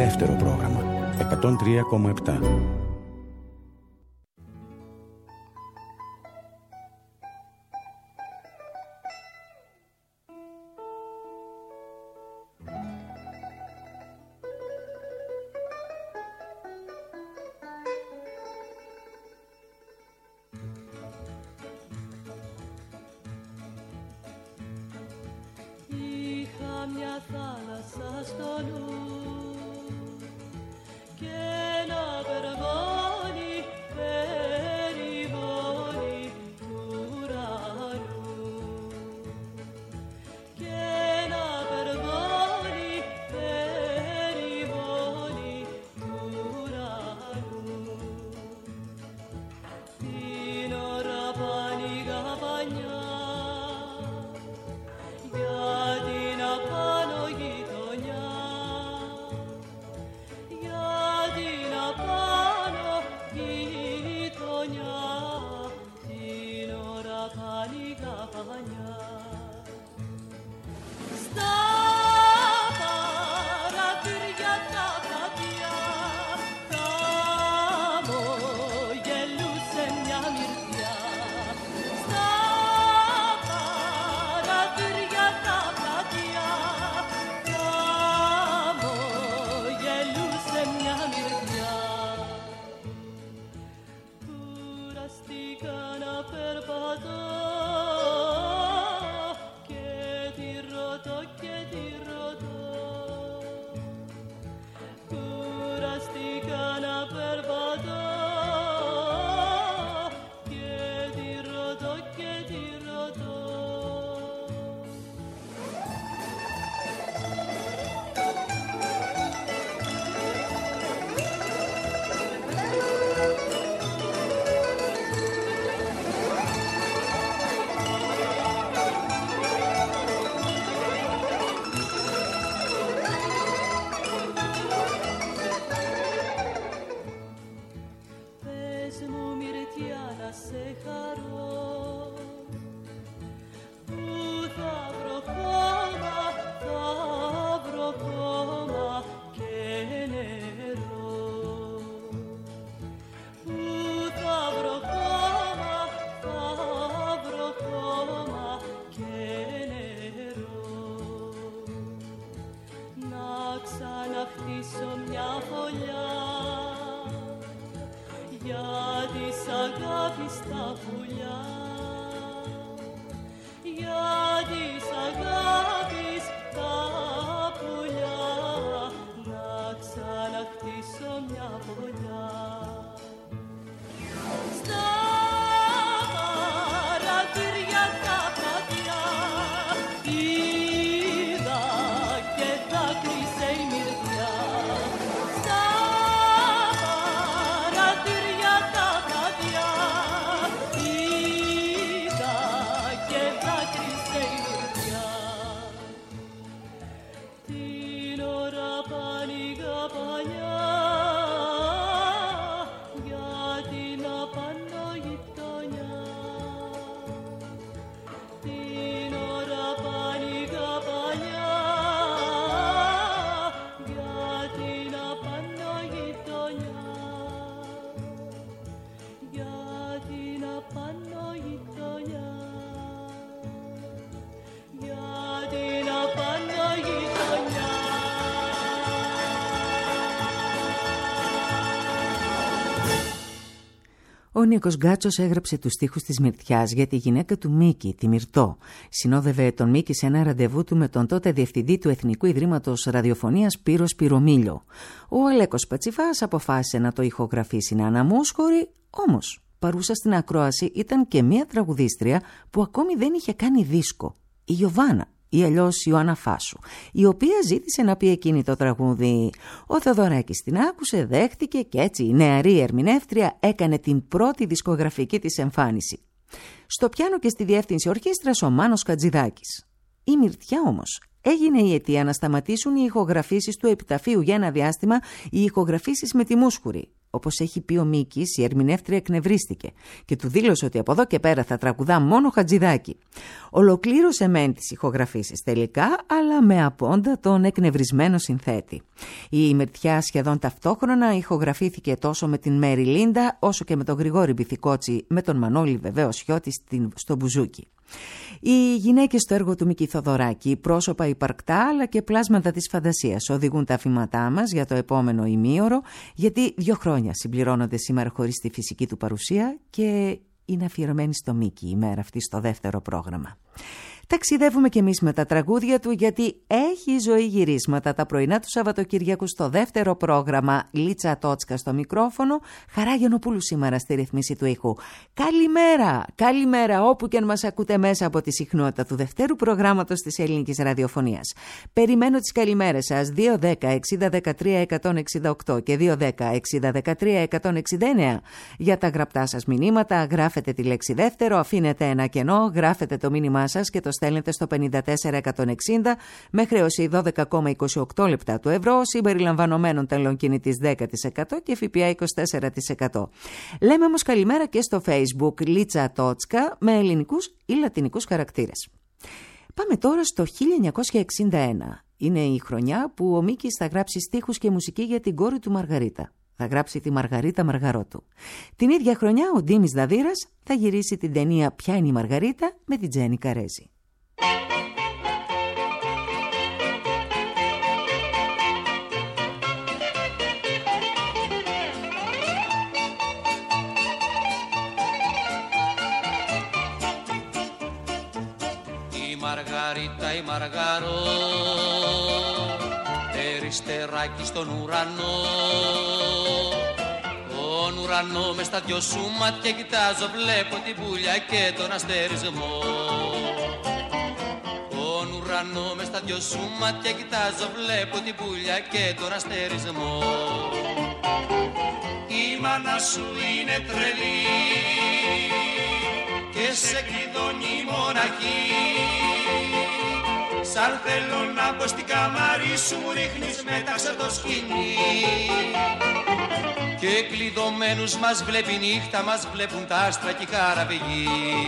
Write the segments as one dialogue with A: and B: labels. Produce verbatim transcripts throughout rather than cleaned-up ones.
A: δεύτερο πρόγραμμα εκατόν τρία κόμμα επτά.
B: Μια θάλασσα στο νου και ένα περβόλι περιβόλι του ουρανού και ένα περβόλι περιβόλι του ουρανού την ώρα πανηγά πανιά
C: Ο Νίκος Γκάτσος έγραψε τους στίχους της Μυρτιάς για τη γυναίκα του Μίκη, τη Μυρτώ. Συνόδευε τον Μίκη σε ένα ραντεβού του με τον τότε διευθυντή του Εθνικού Ιδρύματος Ραδιοφωνίας Πύρο Σπυρομήλιο. Ο Αλέκος Πατσιφάς αποφάσισε να το ηχογραφήσει Νάνα Μόσχορη, όμως παρούσα στην ακρόαση ήταν και μία τραγουδίστρια που ακόμη δεν είχε κάνει δίσκο, η Γιωβάνα, ή αλλιώς Ιωάννα Φάσου, η οποία ζήτησε να πει εκείνη το τραγούδι. Ο Θεοδωράκης την άκουσε, δέχτηκε και έτσι η νεαρή ερμηνεύτρια έκανε την πρώτη δισκογραφική της εμφάνιση. Στο πιάνο και στη διεύθυνση ορχήστρας ο Μάνος Κατζηδάκης. Η Μυρτιά όμως έγινε η αιτία να σταματήσουν οι ηχογραφήσεις του επιταφείου για ένα διάστημα, οι ηχογραφήσεις με τη Μούσχουρη. Όπως έχει πει ο Μίκης, η ερμηνεύτρια εκνευρίστηκε και του δήλωσε ότι από εδώ και πέρα θα τραγουδά μόνο Χατζηδάκη. Ολοκλήρωσε μεν τις ηχογραφήσεις τελικά, αλλά με απόντα τον εκνευρισμένο συνθέτη. Η Μυρτιά σχεδόν ταυτόχρονα ηχογραφήθηκε τόσο με την Μέρι Λίντα, όσο και με τον Γρηγόρη Μπιθικότσι, με τον Μανώλη βεβαίως Σιώτη στο μπουζούκι. Οι γυναίκες στο έργο του Μίκη Θοδωράκη, πρόσωπα υπαρκτά αλλά και πλάσματα της φαντασίας, οδηγούν τα αφήματά μας για το επόμενο ημίωρο, γιατί δύο χρόνια συμπληρώνονται σήμερα χωρίς τη φυσική του παρουσία και είναι αφιερωμένη στο Μίκη η μέρα αυτή στο δεύτερο πρόγραμμα. Ταξιδεύουμε κι εμείς με τα τραγούδια του, γιατί έχει ζωή γυρίσματα τα πρωινά του Σαββατοκύριακου στο δεύτερο πρόγραμμα. Λίτσα Τότσκα στο μικρόφωνο, Χαρά Γιαννοπούλου σήμερα στη ρυθμίση του ήχου. Καλημέρα, καλημέρα όπου και αν μας ακούτε μέσα από τη συχνότητα του δευτέρου προγράμματος της ελληνικής ραδιοφωνίας. Περιμένω τις καλημέρες σας δύο δέκα εξήντα δεκατρία εκατόν εξήντα οκτώ και δύο δέκα εξήντα δεκατρία εκατόν εξήντα εννέα. Για τα γραπτά σας μηνύματα γράφετε τη λέξη δεύτερο, αφήνετε ένα κενό, γράφετε το μήνυμά σας και το στέλνετε στο πενήντα τέσσερα εκατόν εξήντα με χρέωση δώδεκα κόμμα είκοσι οκτώ λεπτά του ευρώ, συμπεριλαμβανομένων τελών κινητής δέκα τοις εκατό και ΦΠΑ είκοσι τέσσερα τοις εκατό. Λέμε όμως καλημέρα και στο Facebook Λίτσα Τότσκα με ελληνικούς ή λατινικούς χαρακτήρες. Πάμε τώρα στο χίλια εννιακόσια εξήντα ένα. Είναι η χρονιά που ο Μίκης θα γράψει στίχους και μουσική για την κόρη του Μαργαρίτα. Θα γράψει τη Μαργαρίτα Μαργαρότου. Την ίδια χρονιά ο Ντίμης Δαδύρας θα γυρίσει την ταινία «Ποια είναι η Μαργαρίτα» με την Τζένι Καρέζη.
B: Η Μαργαρίτα η Μαργαρό, περιστεράκι στον ουρανό. Τον ουρανό μες στα δυο σου μάτια κοιτάζω, βλέπω την πουλιά και τον αστερισμό. Τον ουρανό μες στα δυο σου μάτια κοιτάζω, βλέπω την πουλιά και τον αστερισμό. Η μάνα σου είναι τρελή και σε κλειδώνει μοναχή. Σαν θέλω να μπω στην καμάρι σου, μου ρίχνεις μέταξε το σκηνή. Και κλειδωμένους μας βλέπει νύχτα, μας βλέπουν τα άστρα και η χαραβηγή.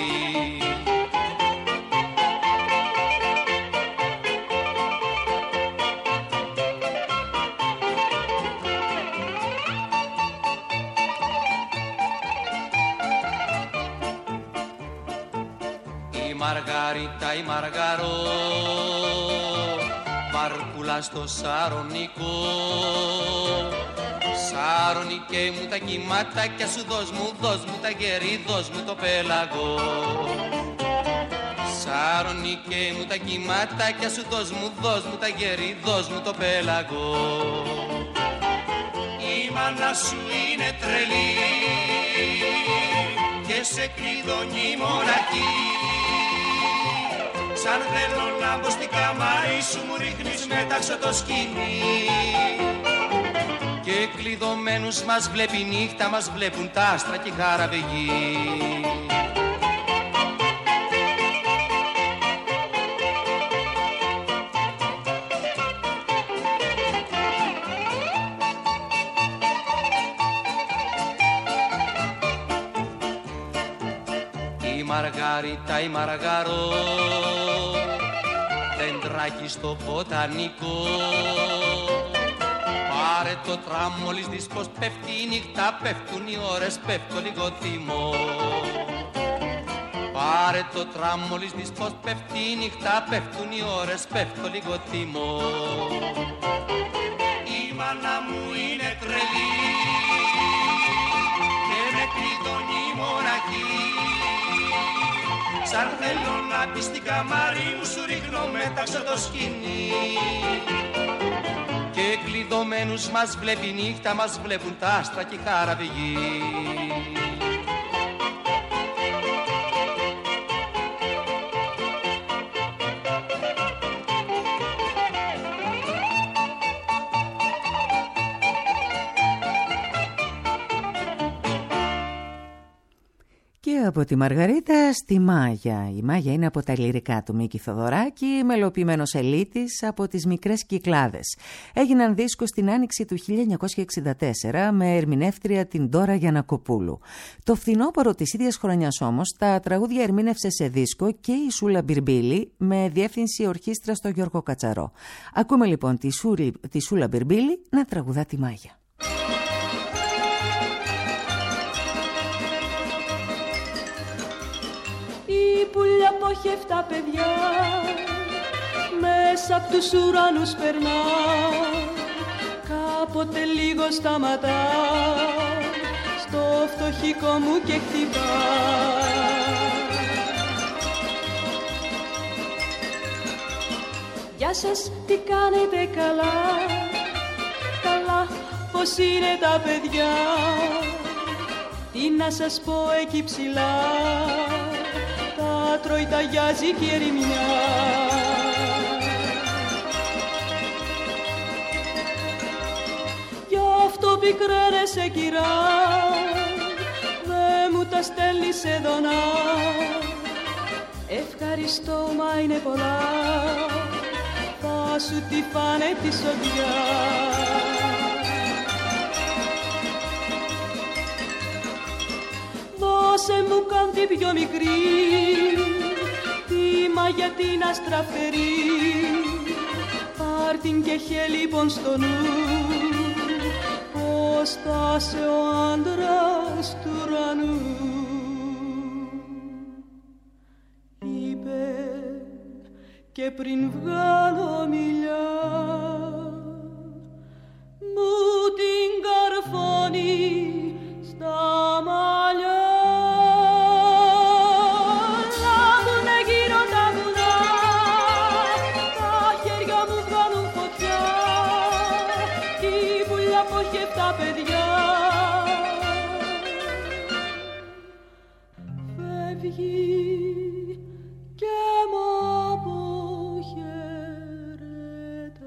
B: Η Μαργαρίτα η Μαργαρό, Μαρκούλα στο Σαρονικό. Σαρονικέ μου τα κυματάκια σου, δώσ' μου, δώσ' μου τα γερί, δώσ' μου το πέλαγο. Σαρονικέ μου τα κυματάκια σου, δώσ' μου, δώσ' μου τα γερί, δώσ' μου το πέλαγο. Η μάνα σου είναι τρελή και σε κλειδώνει μοναχή. Σαν θέλω να μπω στην καμάρι σου, μου ρίχνεις μέταξε το σκηνή. Και κλειδωμένους μας βλέπει νύχτα, μας βλέπουν τα άστρα και η χαραβηγή. Η Μαργαρίτα η Μαργαρό, δέντρακι στο βοτανικό. Πάρε το τραμ μόλις δεις πως πέφτει η νύχτα, πέφτουν οι ώρες, πέφτω λίγο θυμό. Πάρε το τραμ μόλις δεις πως πέφτει η νύχτα, πέφτουν οι ώρες, πέφτω λίγο θυμό. Η μάνα μου είναι τρελή και με κλειδώνει μοναχή. Σαν θέλω να μπει στην καμάρι μου, σου ρίχνω μέταξε το σκηνή. Και κλειδωμένους μας βλέπει νύχτα, μας βλέπουν τα άστρα και η χαραβηγή.
C: Και από τη Μαργαρίτα στη Μάγια. Η Μάγια είναι από τα λυρικά του Μίκη Θοδωράκη, μελοποιημένος ελίτης από τις Μικρές Κυκλάδες. Έγιναν δίσκο στην άνοιξη του χίλια εννιακόσια εξήντα τέσσερα με ερμηνεύτρια την Ντόρα Γιαννακοπούλου. Το φθινόπωρο της ίδιας χρονιάς όμως τα τραγούδια ερμήνευσε σε δίσκο και η Σούλα Μπιρμπίλη με διεύθυνση ορχήστρα στο Γιώργο Κατσαρό. Ακούμε λοιπόν τη, Σούλη, τη Σούλα Μπιρμπίλη να τραγουδά τη Μάγια.
D: Η πουλιά που έχει εφτά παιδιά μέσα απ' τους ουρανούς περνά, κάποτε λίγο σταματά στο φτωχικό μου και χτυπά. Γεια σας, τι κάνετε, καλά, καλά, πως είναι τα παιδιά, τι να σας πω εκεί ψηλά, τα τρώει, τα γιάζει και η ερημιά. Γι' αυτό πικραίνεσαι κυρά, δε μου τα στέλνεις εδώ να. Ευχαριστώ, μα είναι πολλά, θα σου τη φάνε τη σοδιά. Δώσε μου καν την πιο μικρή, τη Μάγια την αστραφερή, πάρ' την και χε λοιπόν στο νου, πως θα σε ο άντρας του ουρανού. Είπε και πριν βγάλω μιλιά, μου την καρφώνει στα μαλλιά. Λάμπουνε γύρω τα βουνά, τα χέρια μου βγάλουν φωτιά, η πουλιά που έχει εφτά παιδιά φεύγει και μ' αποχαιρετά.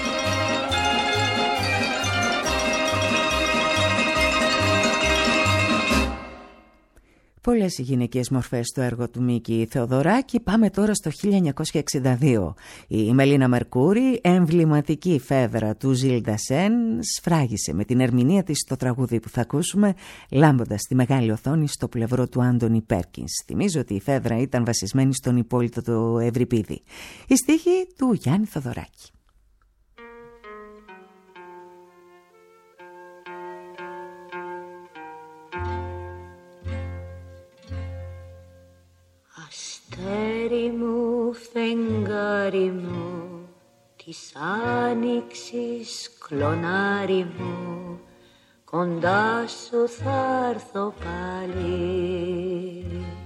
C: Πολλές οι γυναικείες μορφές στο έργο του Μίκη Θεοδωράκη. Πάμε τώρα στο χίλια εννιακόσια εξήντα δύο. Η Μελίνα Μερκούρη, εμβληματική φέδρα του Ζιλ Ντασέν, σφράγισε με την ερμηνεία της στο τραγούδι που θα ακούσουμε, λάμποντας τη μεγάλη οθόνη στο πλευρό του Άντονι Πέρκινς. Θυμίζω ότι η φέδρα ήταν βασισμένη στον Υπόλοιπο του Ευρυπίδη. Η στίχη του Γιάννη Θοδωράκη.
E: Αστέρι μου, φεγγάρι μου, της άνοιξης κλονάρι μου, κοντά σου θα έρθω πάλι.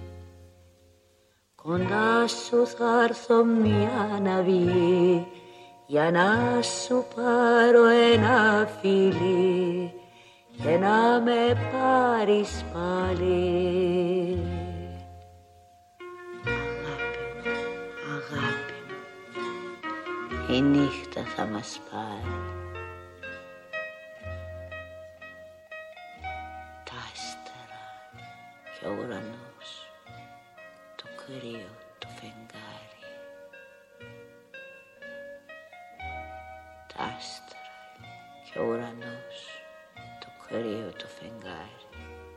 E: Κοντά σου θα έρθω μια ναυή, για να σου πάρω ένα φίλι και να με πάρεις πάλι. Η νύχτα θα μας πάρει. Τα άστερα και ο ουρανός, το κρύο, το φεγγάρι. Τα άστερα και ο ουρανός, το κρύο, το φεγγάρι.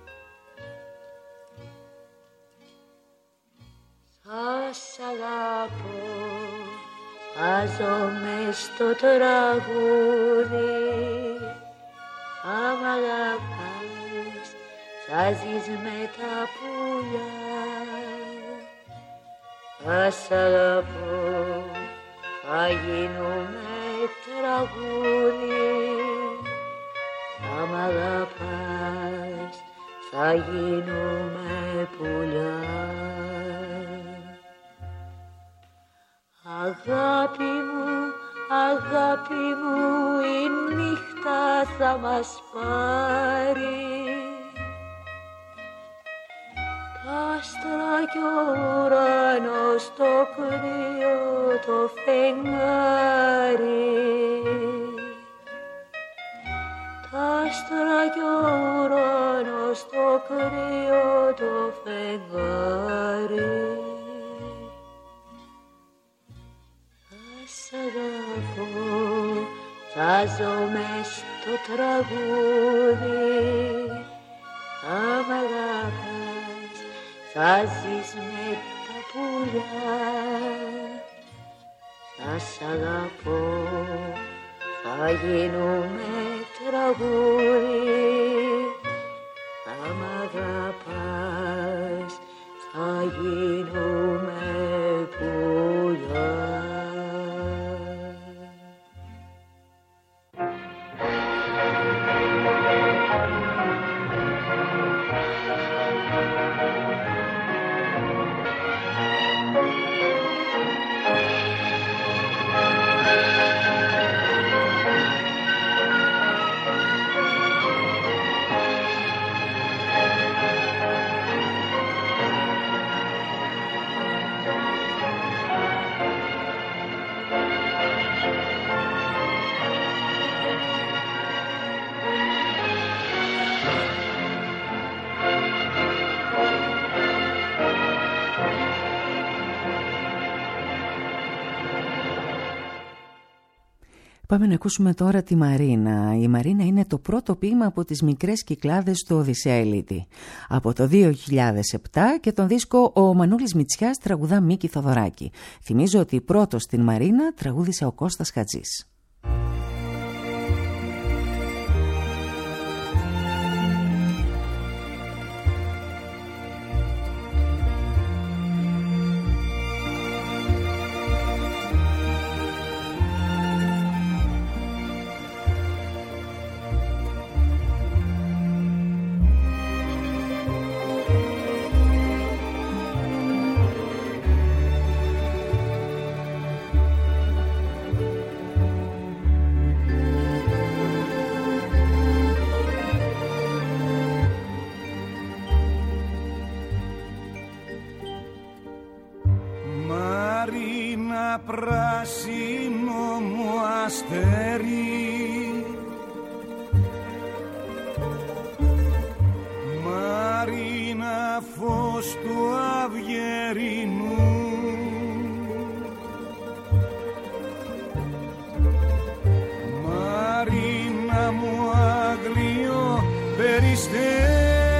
E: Θα σ' αγαπώ, βάζομαι στο τραγούδι, θα μ' αγαπάς, θα ζεις με τα πουλιά. Θα σ' αγαπώ, θα γίνουμε τραγούδι, θα μ' αγαπάς, θα γίνουμε πουλιά. Αγάπη μου, αγάπη μου, η νύχτα θα μας πάρει. Τα άστρα κι ο ουρανός, το κρύο, το φεγγάρι. Τα άστρα κι ο ουρανός, στο κρύο το φεγγάρι. Σ' αγαπώ, θα ζω μες στο τραγούδι. Θα μ' αγαπάς, θα ζεις με τα πουλιά. Θα σ' αγαπώ, θα γίνουμε τραγούδι. Θα μ' αγαπάς, θα γίνουμε πουλιά.
C: Πάμε να ακούσουμε τώρα τη Μαρίνα. Η Μαρίνα είναι το πρώτο ποίημα από τις μικρές κυκλάδες του Οδυσσέα Ηλίτη. Από το δύο χιλιάδες επτά και τον δίσκο ο Μανούλης Μητσιάς τραγουδά Μίκη Θοδωράκη. Θυμίζω ότι πρώτος στην Μαρίνα τραγούδισε ο Κώστας Χατζής.
F: Πράσινο μου αστέρι, Μαρίνα φως του αυγερινού, Μαρίνα μου αγλίο περιστέρι,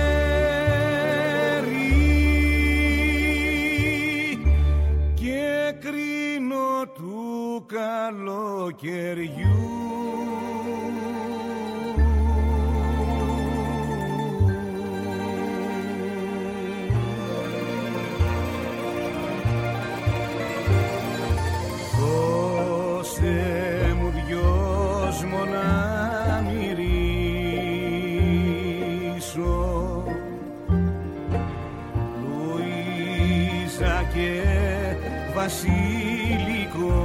F: του καλοκαιριού. Δώσε μου δυος να μυρίσω, Λουίζα και βασίλικο,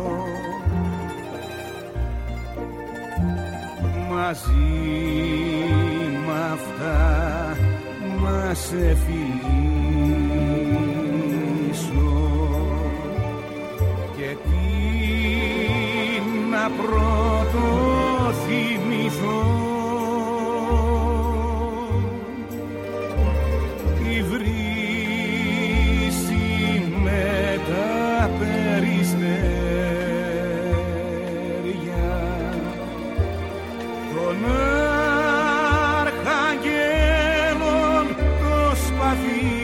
F: μαζί μ' αυτά να σε φιλήσω και τι να πρώτο θυμηθώ, τη βρύση με τα περιστέρια, των αρχαγγέλων το σπαθί,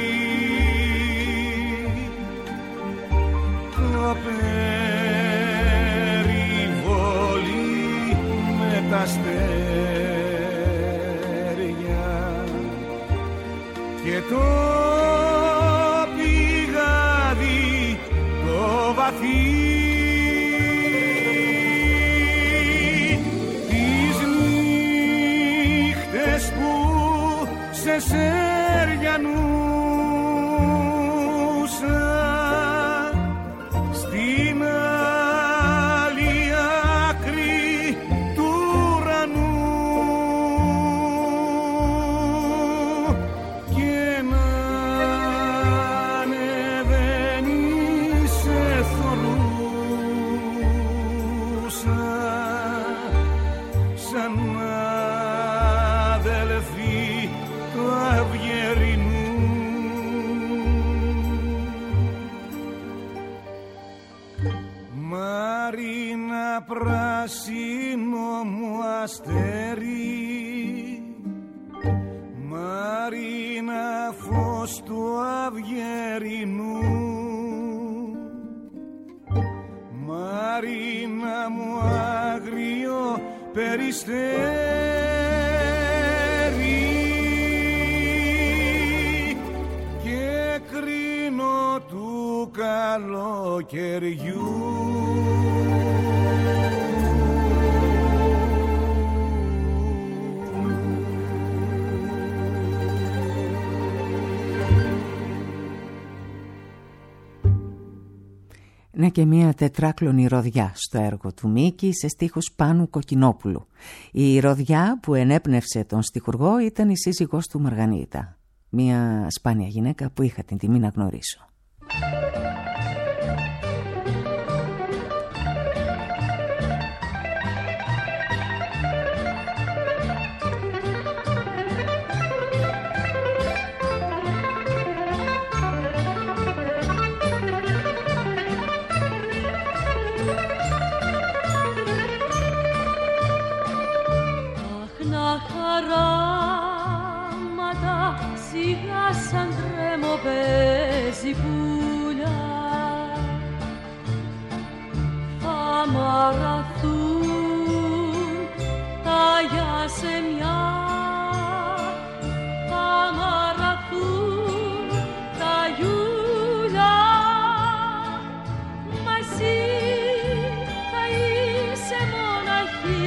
F: το περιβόλι με τα αστέρια και το πηγάδι το βαθύ. Σε σεριανούσα στην άλλη άκρη του ουρανού και να ανεβαίνει σε θωρούσα σαν αδελφή Μαρίνα πράσινο μου αστέρι, Μαρίνα φως του αυγερινού, Μαρίνα μου άγριο περιστέρι, και κρίνω του καλοκαιριού.
C: Να και μια τετράκλωνη ροδιά στο έργο του Μίκη σε στίχους Πάνου Κοκκινόπουλου. Η ροδιά που ενέπνευσε τον στιχουργό ήταν η σύζυγός του Μαργανίτα, μια σπάνια γυναίκα που είχα την τιμή να γνωρίσω.
D: Σαν τρέμο παίζει πουλιά, θα μαραθούν τα γιασεμιά, θα μαραθούν τα γιούλια, μα εσύ θα είσαι μοναχή,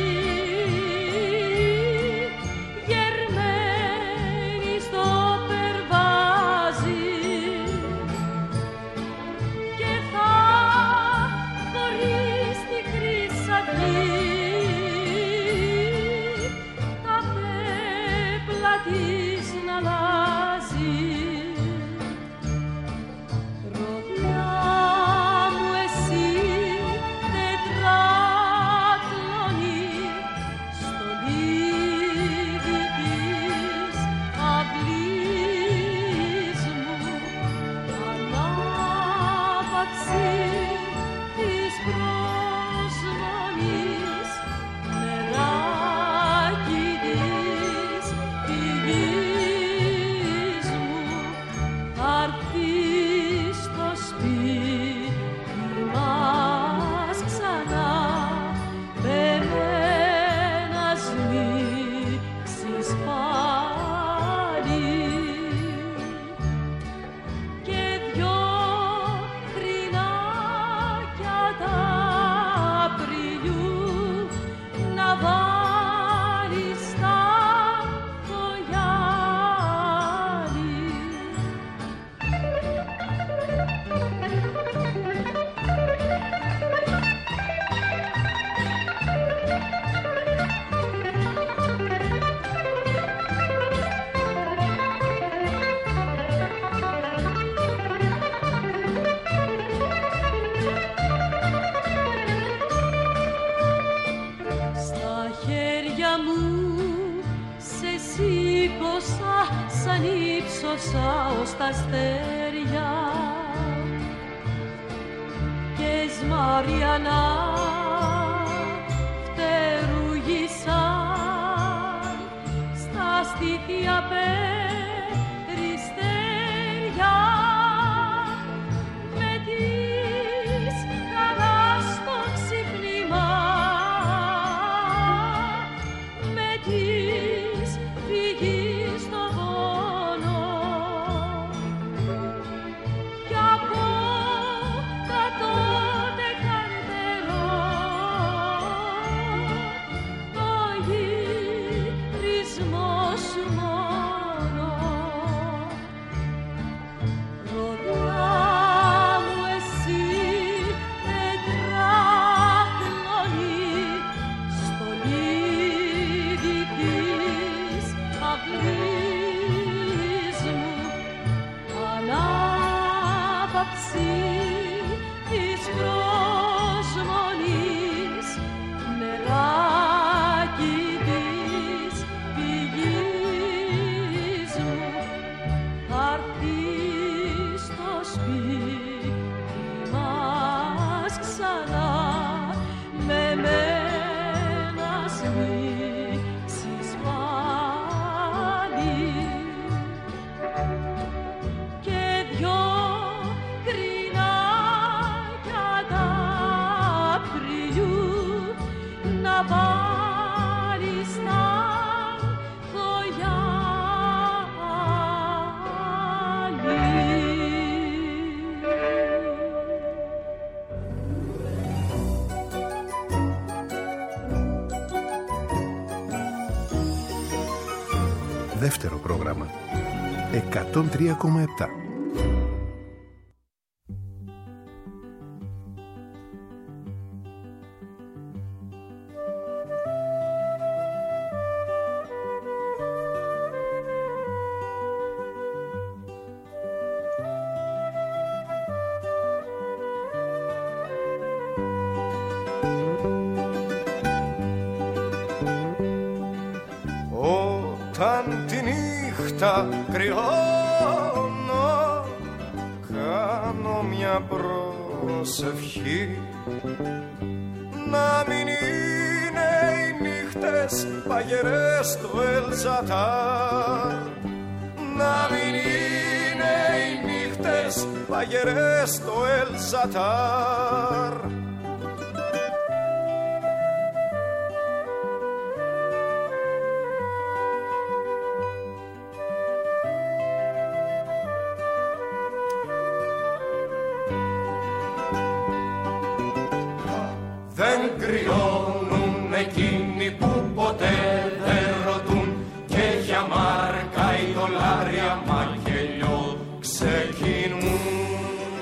D: ως τα αστέρια και σμαριανά φτερουγήσαν στα στήθια περιστέρια, με τις καλά στο ξύπνημα, με τις φυγής στο πόνο, κι από τα τότε καρτερό το γυρισμό σου μόνο.
G: δεύτερο πρόγραμμα. εκατόν τρία κόμμα επτά.
F: Όταν τη νύχτα κρυώνω, κάνω μια προσευχή να μην είναι οι νύχτες παγερές στο Ελζατάρ, να μην είναι οι νύχτες παγερές στο Ελζατάρ. Δεν κρυώνουν εκείνοι που ποτέ δεν ρωτούν και για μάρκα ή δολάρια μακελιό ξεκινούν.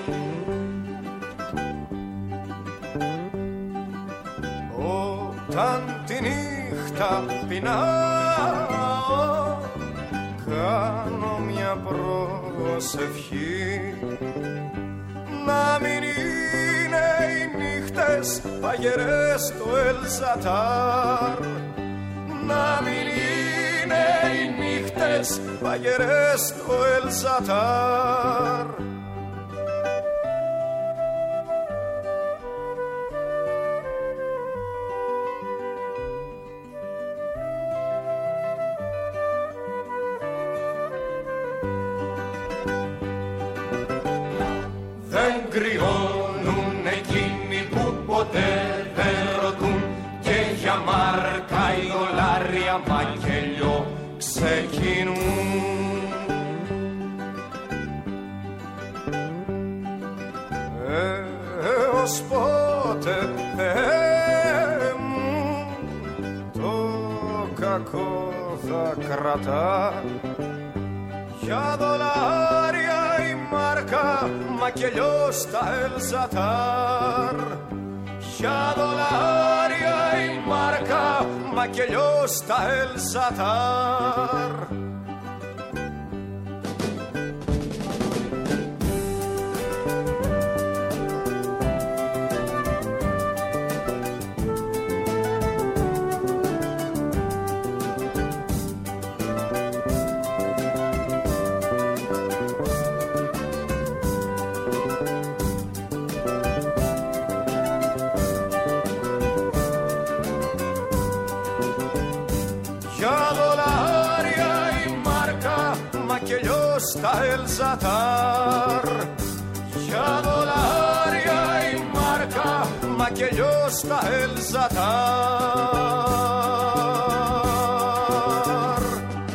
F: Όταν τη νύχτα πεινάω, κάνω μια προσευχή να μην είναι οι νύχτες παγερές στο Ελζατάρ, να μην είναι οι νύχτες παγερές στο Ελζατάρ. Δεν κρυώνουν εκείνοι που ποτέ δεν ρωτούν και για μάρκα ή δολάρια μακελιό ξεκινούν. Έως πότε, Θεέ μου, το κακό θα κρατά για δολάρια η μάρκα μακελιό στα Ελζατάρ, για δολάρια η μάρκα μακελιό στα Ελζατάρ. Στα Ελζατάρ, για δολάρια η μάρκα μακελιό στα Ελζατάρ.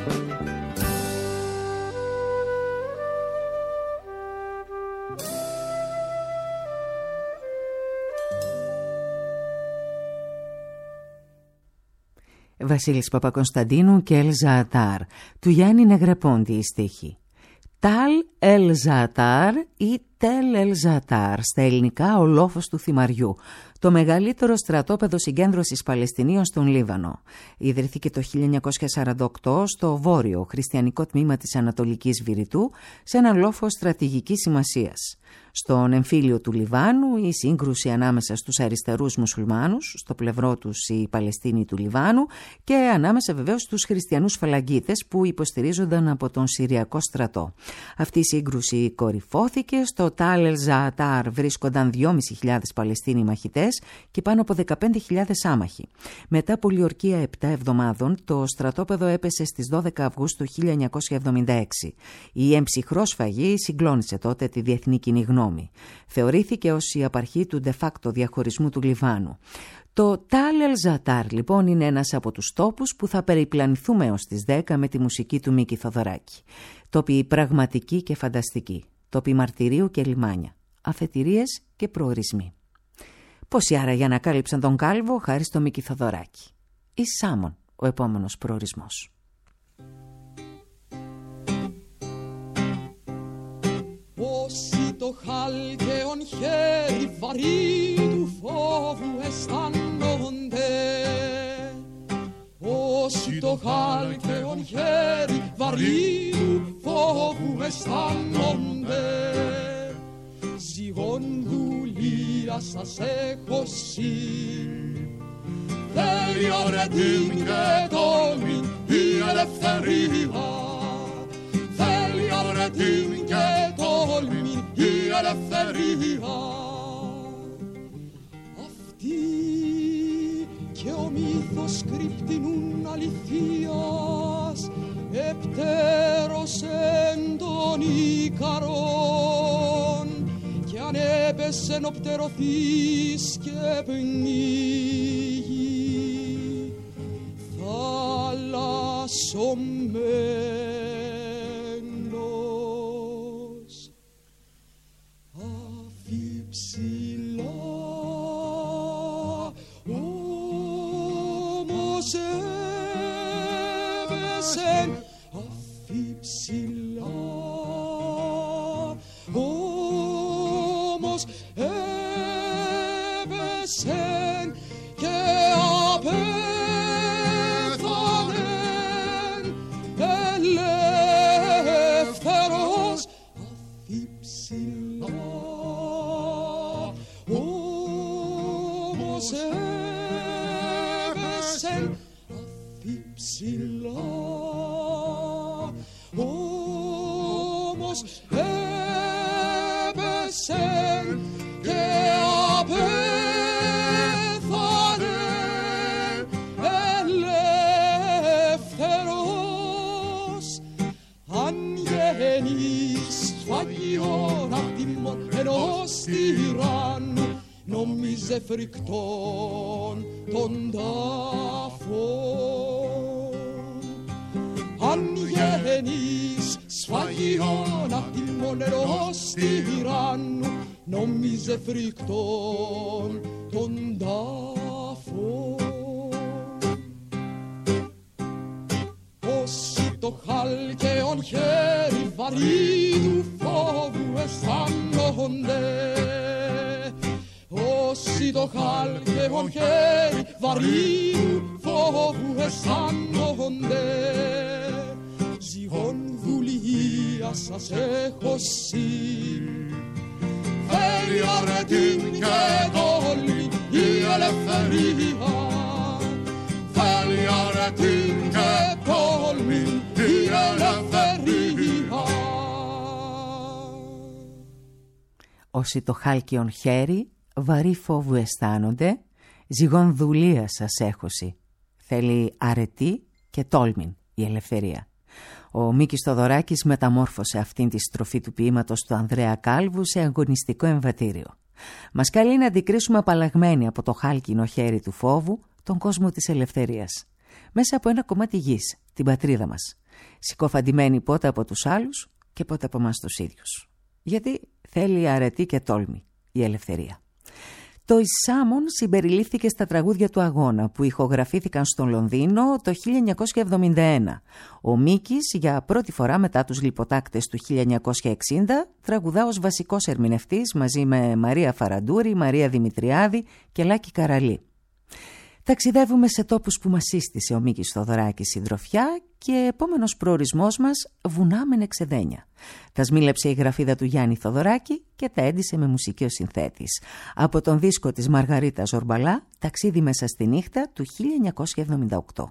C: Βασίλης Παπακωνσταντίνου και Ελζατάρ, του Γιάννη Νεγρεπόντη η στίχη. Ταλ Ελζατάρ ή Τελ Ελζατάρ, στα ελληνικά ο λόφος του θυμαριού, το μεγαλύτερο στρατόπεδο συγκέντρωσης Παλαιστινίων στον Λίβανο. Ιδρύθηκε το χίλια εννιακόσια σαράντα οκτώ στο βόρειο χριστιανικό τμήμα της Ανατολικής Βηρητού, σε ένα λόφο στρατηγικής σημασίας. Στον εμφύλιο του Λιβάνου, η σύγκρουση ανάμεσα στους αριστερούς μουσουλμάνους, στο πλευρό τους οι Παλαιστίνοι του Λιβάνου, και ανάμεσα βεβαίως στους χριστιανούς φαλαγγίτες που υποστηρίζονταν από τον Συριακό στρατό. Αυτή η σύγκρουση κορυφώθηκε. Στο Ταλ Ελζατάρ βρίσκονταν δυόμισι χιλιάδες Παλαιστίνοι μαχητές και πάνω από δεκαπέντε χιλιάδες άμαχοι. Μετά πολιορκία επτά εβδομάδων, το στρατόπεδο έπεσε στις δώδεκα Αυγούστου χίλια εννιακόσια εβδομήντα έξι. Η εμψυχρό σφαγή συγκλώνησε τότε τη διεθνή κοινή γνώμη. Θεωρήθηκε ως η απαρχή του de facto διαχωρισμού του Λιβάνου. Το Ταλ Ελζατάρ λοιπόν είναι ένας από τους τόπους που θα περιπλανηθούμε ως τις δέκα με τη μουσική του Μίκη Θοδωράκη. Τόποι πραγματικοί και φανταστικοί, τόποι μαρτυρίου και λιμάνια, αφετηρίες και προορισμοί. Πόσοι άραγε ανακάλυψαν τον κάλβο χάρη στο Μίκη Θοδωράκη. Η Σάμον ο επόμενος προορισμός.
H: Όσοι το χάλκεον χέρι βαρύ του φόβου αισθάνονται, όσοι το χάλκεον χέρι βαρύ του φόβου αισθάνονται, ζυγόν δουλεία σας έχω συν. Θέλει αρετήν και τόλμη η ελευθερία, θέλει αρετήν και τόλμη η ελευθερία. Αυτή και ο μύθος κρυπτινούν αληθείας, επτέρος εν τον Ικαρόν, κι αν έπεσεν ο πτερωθείς και πνίγει θαλασσωμένος. Αφιψηλά όμως έβεσεν, αφιψηλά όμως έβεσεν και απέθανεν ελεύθερος. Αφιψηλά όμως έβεσεν, αφιψηλά όμως έβεσεν και απέθανεν ελεύθερος. Αν γεννείς σφαγιόν απ' τιμών ενός τυράννου, νόμιζε φρικτόν τον τάφον. Αν γεννείς σφαγιόν απ' τιμών ενός τυράννου, νόμιζε φρικτόν τον τάφον. Όσοι το χάλκεον χέρι βαρύ του φόβου αισθάνονται, όσοι το χάλκεον χέρι βαρύ του φόβου αισθάνονται, ζυγόν δουλεία σας έχω συν. Θέλει αρετήν και τόλμη η ελευθερία, θέλει αρετήν και τόλμη η ελευθερία.
C: Όσοι το χάλκιον χέρι βαρύ φόβου αισθάνονται, ζυγόν δουλεία σας έχωση. Θέλει αρετή και τόλμην η ελευθερία. Ο Μίκης Θοδωράκης μεταμόρφωσε αυτήν τη στροφή του ποίηματος του Ανδρέα Κάλβου σε αγωνιστικό εμβατήριο. Μας καλεί να αντικρίσουμε απαλλαγμένοι από το χάλκινο χέρι του φόβου τον κόσμο της ελευθερίας, μέσα από ένα κομμάτι γης, την πατρίδα μας, συκοφαντημένοι πότε από τους άλλους και πότε από εμάς τους ίδιους. Γιατί θέλει αρετή και τόλμη η ελευθερία. Το Ισάμον συμπεριλήφθηκε στα τραγούδια του αγώνα που ηχογραφήθηκαν στο Λονδίνο το χίλια εννιακόσια εβδομήντα ένα. Ο Μίκης για πρώτη φορά μετά τους Λιποτάκτες του χίλια εννιακόσια εξήντα τραγουδά ως βασικός ερμηνευτής μαζί με Μαρία Φαραντούρη, Μαρία Δημητριάδη και Λάκη Καραλή. Ταξιδεύουμε σε τόπους που μας σύστησε ο Μίκης Θοδωράκης συντροφιά και επόμενος προορισμός μας βουνά με εξεδένια. Τα σμίλεψε η γραφίδα του Γιάννη Θοδωράκη και τα έντισε με μουσική ο συνθέτης. Από τον δίσκο της Μαργαρίτας Ζορμπαλά, ταξίδι μέσα στη νύχτα του χίλια εννιακόσια εβδομήντα οκτώ.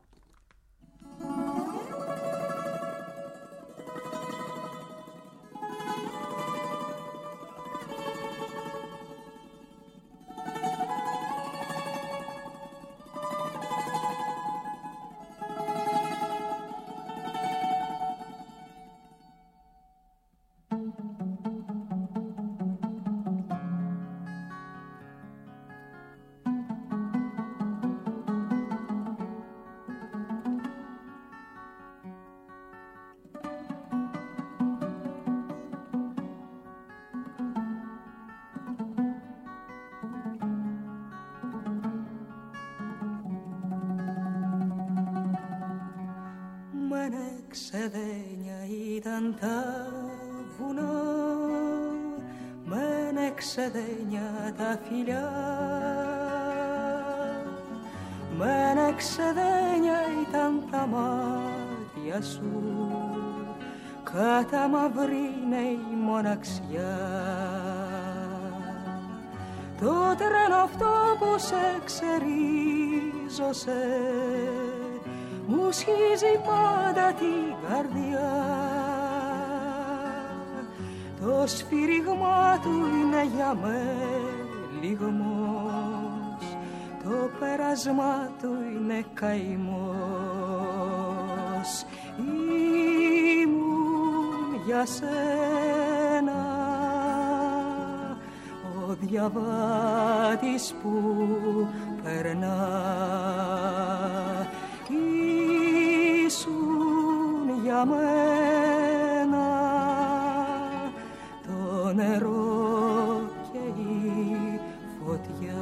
I: Ξεδένια ήταν τα βουνά
D: ξεδένια τα φιλιά, μένα ξεδένια ήταν τα μάτια σου, καταμαυρίνε η μοναξιά. Το τρένο αυτό που σε ξερίζωσε μου σχίζει πάντα την καρδιά. Το σφύριγμα του είναι για με λιγμός, το πέρασμα του είναι καημός. Ήμουν για σένα ο διαβάτης που περνά, ήσουν για μένα το νερό και η φωτιά.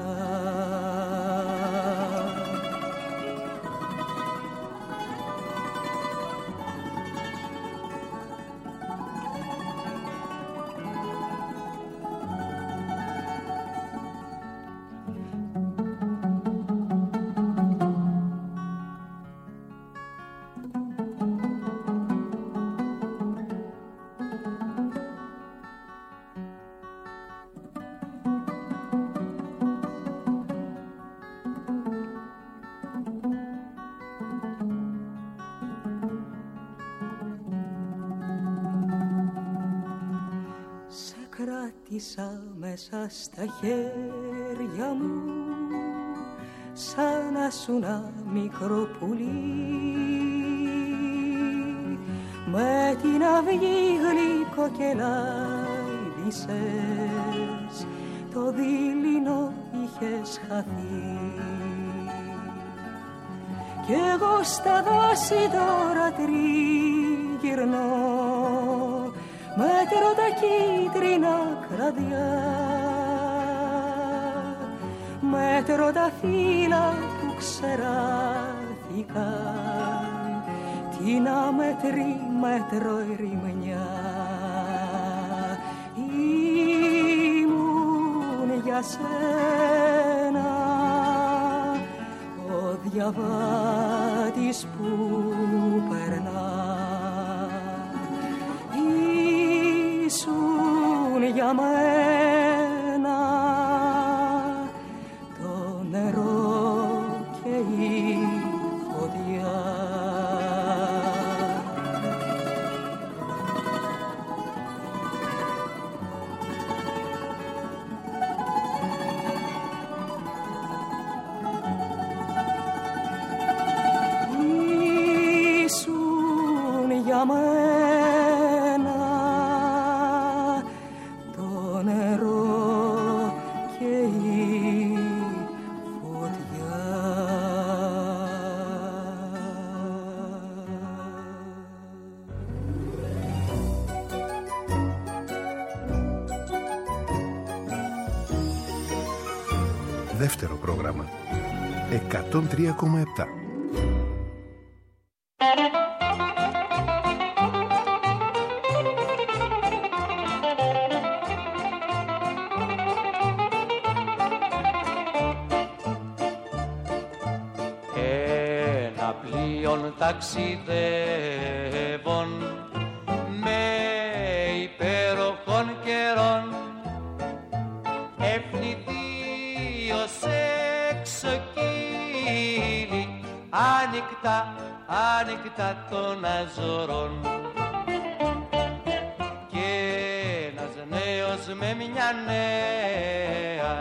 D: Κράτησα μέσα στα χέρια μου σαν να σου ένα μικρό πουλί, με την αυγή γλυκοκελάιδησες, το δειλινό είχες χαθεί. Κι εγώ στα δάση τώρα τριγυρνώ, μέτρω τα κίτρινα κραδιά, μέτρω τα φύλλα που ξεράθηκαν, την αμέτρη μέτρο ερημιά. Ήμουν για σένα ο διαβάτης που περνά, ήσουν για μένα το νερό και η φωτιά. Ήσουν για μένα το νερό και η φωτιά.
G: Δεύτερο πρόγραμμα εκατόν τρία κόμμα επτά.
B: Ένα πλοίον ταξιδεύων με υπέροχων καιρών, ευνηδίως εξοκύλει άνοιχτα, άνοιχτα των αζωρών. Και ένας νέος με μια νέα,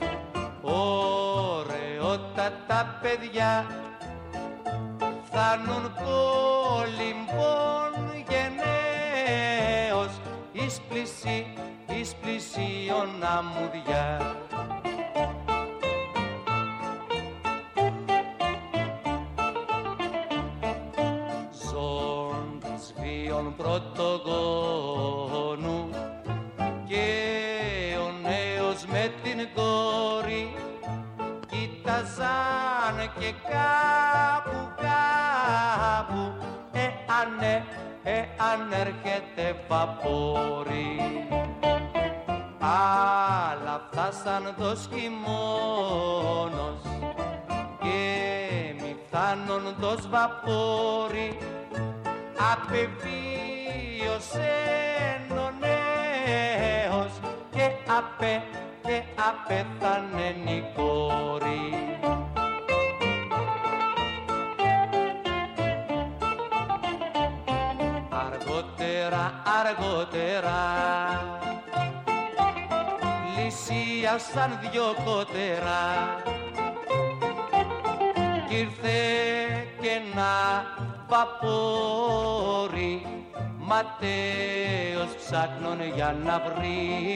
B: ωραιότατα παιδιά, φθάνουν κολυμπών γενναίος εις πλησί, εις πλησίον αμμουδιά. Ζώντας βίων πρωτογόνου και ο νέος με την κόρη κοίταζαν και κάπου κάπου εάν, εάν έρχεται βαπόρι. αλλά φτάσαν τος χειμώνος και μη φτάνον τος βαπόρι, απεβίωσεν ο νέος και απέ και απέθανεν η κόρη. Αργότερα, αργότερα λυσίασαν δυο κότερα κι ήρθε και ένα βαπόρι, Ματέος ψάχνον για να βρει,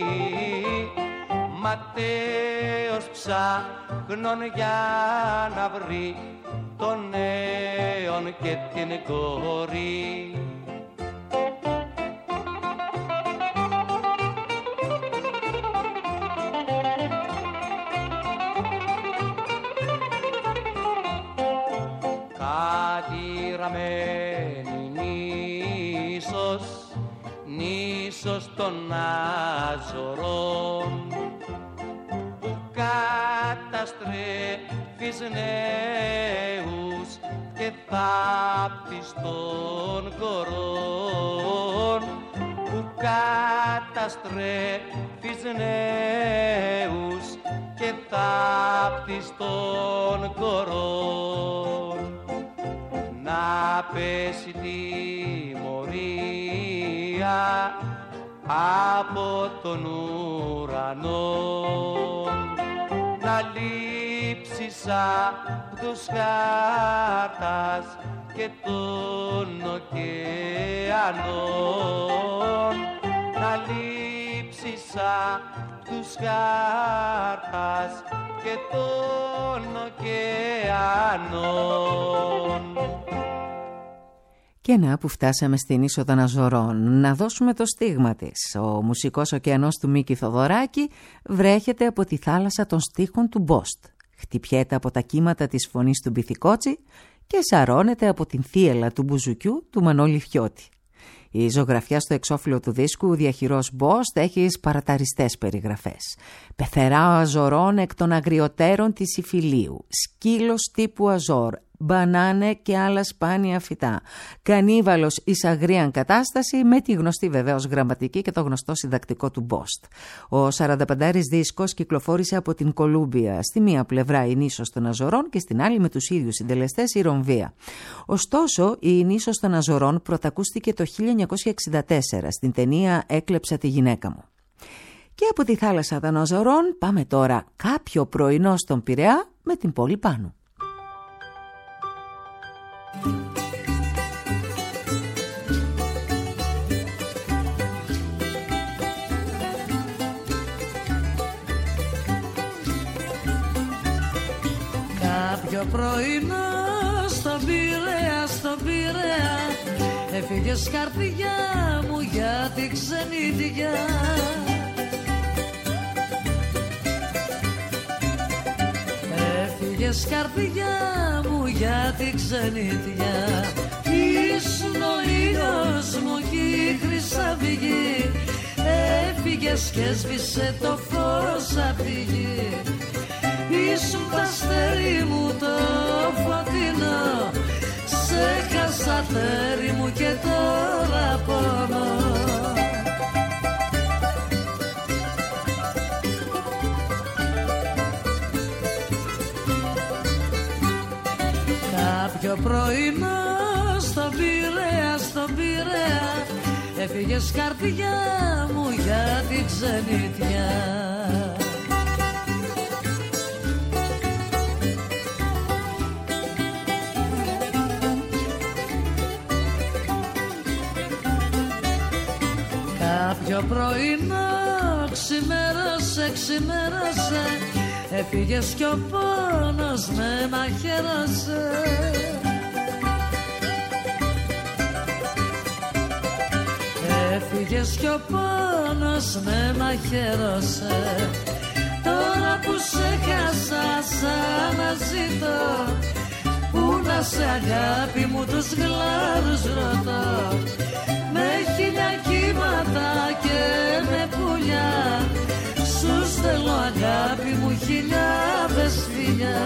B: Ματέος ψάχνον για να βρει τον νέον και την κόρη. Κατηραμένη νήσος, νήσος των Αζωρών, που καταστρέφεις νέους και θάπτεις των κορών, που καταστρέφεις νέους και θάπτεις των κορών. Να πέσει τιμωρία από τον ουρανό, να λείψεις απ' τους χάρτας και των ωκεανών, να λείψεις απ' τους χάρτας και των ωκεανών.
C: Και να που φτάσαμε στην ίσο των Αζωρών, να δώσουμε το στίγμα της. Ο μουσικός ωκεανός του Μίκη Θοδωράκη βρέχεται από τη θάλασσα των στίχων του Μπόστ. Χτυπιέται από τα κύματα της φωνής του Μπιθικότσι και σαρώνεται από την θύελα του μπουζουκιού του Μανώλη Φιώτη. Η ζωγραφιά στο εξώφυλλο του δίσκου «Διαχειρός Μπόστ» έχει σπαραταριστές περιγραφές. Πεθερά ο Αζωρών εκ των αγριωτέρων της Ιφιλίου, σκύλος τύπου Αζόρ, μπανάνε και άλλα σπάνια φυτά. Κανίβαλος εις αγρίαν κατάσταση, με τη γνωστή βεβαίως γραμματική και το γνωστό συντακτικό του Μπόστ. Ο σαρανταπεντάρης δίσκος κυκλοφόρησε από την Κολούμπια, στη μία πλευρά η νήσος των Αζωρών και στην άλλη με τους ίδιους συντελεστές η Ρομβία. Ωστόσο η νήσος των Αζωρών πρωτακούστηκε το χίλια εννιακόσια εξήντα τέσσερα στην ταινία «Έκλεψα τη γυναίκα μου». Και από τη θάλασσα των Αζωρών πάμε τώρα κάποιο πρωινό στον Πειραιά με την πόλη πάνω.
I: Κάποιο πρωινό στον Πειραιά, στον Πειραιά, έφυγες καρδιά μου για την ξενιτιά. Έφυγες καρδιά μου για την ξενιτιά. Ήσουν ο ήλιος μου κι η χρυσαυγή, έφυγες και έσβησε το φως απ' τη γη. Ήσουν τ' αστέρι μου το φωτεινό, σε χάσα τέρι μου και τώρα πονώ. Κάποιο πρωινό στον Πειραιά, στον Πειραιά, έφυγες καρδιά μου για την ξενιτιά. Κάποιο πρωινό ξημέρωσε, ξημέρωσε, έφυγες κι ο πόνος με μαχαίρωσε. Έφυγες κι ο πόνος με μαχαίρωσε. Τώρα που σε χάσα σαν να ζητώ, πού να σε αγάπη μου τους γλάρους ρωτώ. Με χίλια κύματα και με πουλιά, στέλνω αγάπη μου χιλιάδες φιλιά.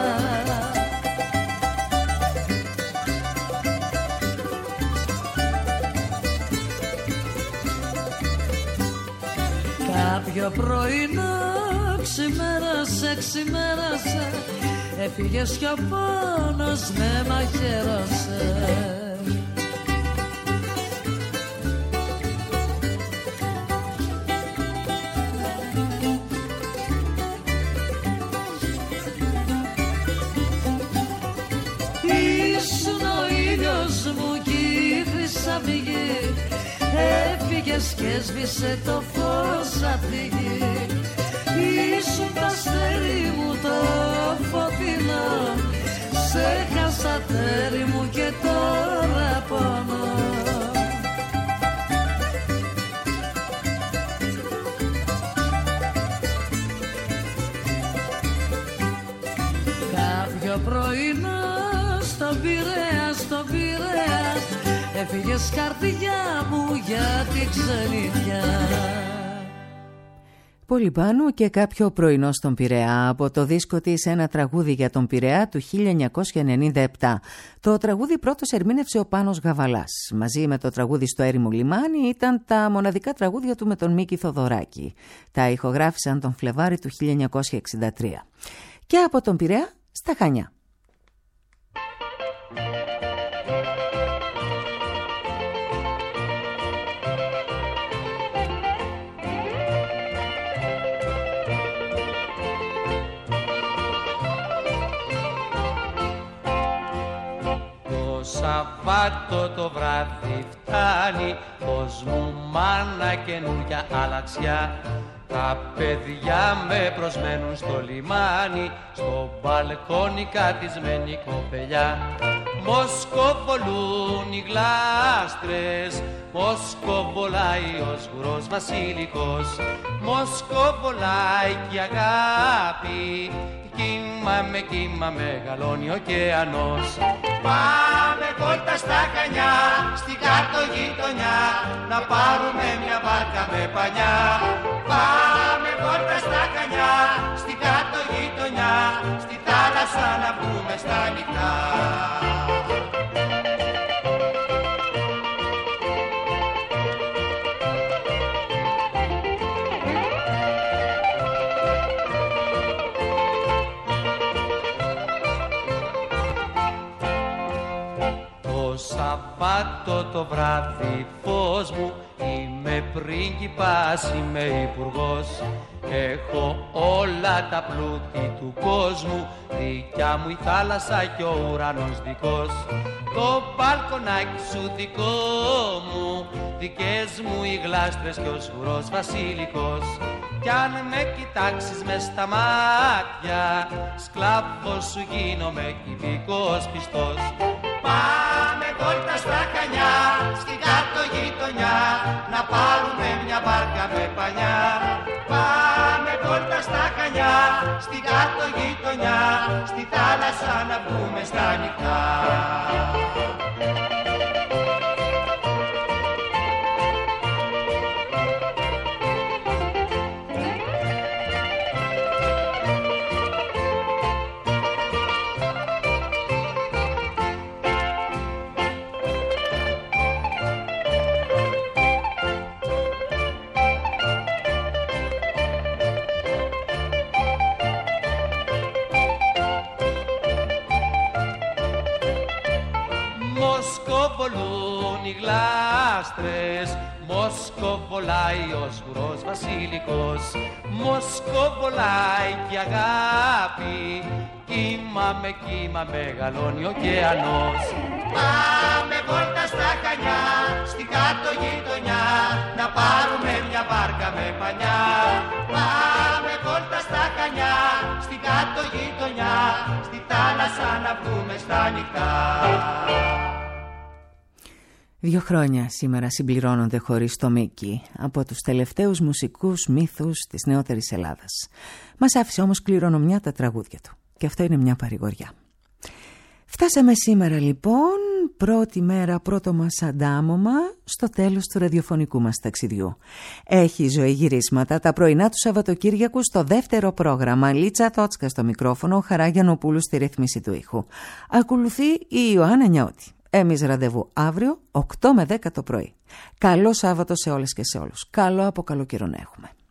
I: Κάποιο πρωινό ξημέρασε, ξημέρασε, έφυγες κι ο πόνος με μαχαίρωσε. Ήσουν ο ήλιος μου κι η χρυσαυγή, έφυγες και έσβησε το φως απ' τη γη. Ήσουν το αστέρι μου το φωτεινό, σε χάσα τέρι μου και τώρα πονώ. Κάποιο πρωινό στον Πειραιά, στον Πειραιά, έφυγες καρδιά μου για την ξενιτιά.
C: Πολυπάνου και κάποιο πρωινό στον Πειραιά, από το δίσκο της «Ένα τραγούδι για τον Πειραιά» του χίλια εννιακόσια ενενήντα επτά. Το τραγούδι πρώτος ερμήνευσε ο Πάνος Γαβαλάς. Μαζί με το τραγούδι «Στο έρημο λιμάνι» ήταν τα μοναδικά τραγούδια του με τον Μίκη Θοδωράκη. Τα ηχογράφησαν τον Φλεβάρι του χίλια εννιακόσια εξήντα τρία. Και από τον Πειραιά στα Χανιά.
B: Σαββάτο το βράδυ φτάνει, πως μου μάνα καινούρια αλαξιά. Τα παιδιά με προσμένουν στο λιμάνι, στο μπαλκόνι κατισμένη κοπελιά. Μοσκοβολούν οι γλάστρες, μοσκοβολάει ο σγουρός βασιλικός. Μοσκοβολάει κι η αγάπη, κύμα με κύμα μεγαλώνει ο ωκεανός. Πάμε βόλτα στα Χανιά, στην κάτω γειτονιά, να πάρουμε μια βάρκα με πανιά. Πάμε βόλτα στα Χανιά, στην κάτω γειτονιά, στη θάλασσα να βγούμε στα νυχτά. Σαββάτο το βράδυ φως μου, είμαι πρίγκιπας, είμαι υπουργός. Έχω όλα τα πλούτη του κόσμου, δικιά μου η θάλασσα και ο ουρανός δικός. Το μπαλκονάκι σου δικό μου, δικές μου οι γλάστρες και ο σγουρός βασιλικός. Κι αν με κοιτάξεις μες στα μάτια, σκλάβος σου γίνομαι κυβικός πιστός. Πάμε βόλτα στα Χανιά, στην κάτω γειτονιά, να πάρουμε μια βάρκα με πανιά. Πάμε βόλτα στα Χανιά, στην κάτω γειτονιά, στη θάλασσα να βγούμε στα νυχτά. Μοσκοβολούν οι γλάστρες, μοσκοβολάει ο σγουρός βασιλικός. Μοσκοβολάει κι η αγάπη, κύμα με κύμα μεγαλώνει ο ωκεανός. Πάμε βόλτα στα Χανιά, στην κάτω γειτονιά, να πάρουμε μια βάρκα με πανιά. Πάμε βόλτα στα Χανιά, στην κάτω γειτονιά, στη θάλασσα να βγούμε στα νυχτά.
C: Δύο χρόνια σήμερα συμπληρώνονται χωρίς το Μίκη, από τους τελευταίους μουσικούς μύθους της νεότερης Ελλάδας. Μας άφησε όμως κληρονομιά τα τραγούδια του, και αυτό είναι μια παρηγοριά. Φτάσαμε σήμερα λοιπόν πρώτη μέρα, πρώτο μας αντάμωμα στο τέλος του ραδιοφωνικού μας ταξιδιού. Έχει ζωή γυρίσματα τα πρωινά του Σαββατοκύριακου στο δεύτερο πρόγραμμα. Λίτσα Τότσκα στο μικρόφωνο, Χαρά Γιαννοπούλου στη ρύθμιση του ήχου. Ακολουθεί η Ιωάννα Νιώτη. Εμείς ραντεβού αύριο οκτώ με δέκα το πρωί. Καλό Σάββατο σε όλες και σε όλους. Καλό από καλό καιρό να έχουμε.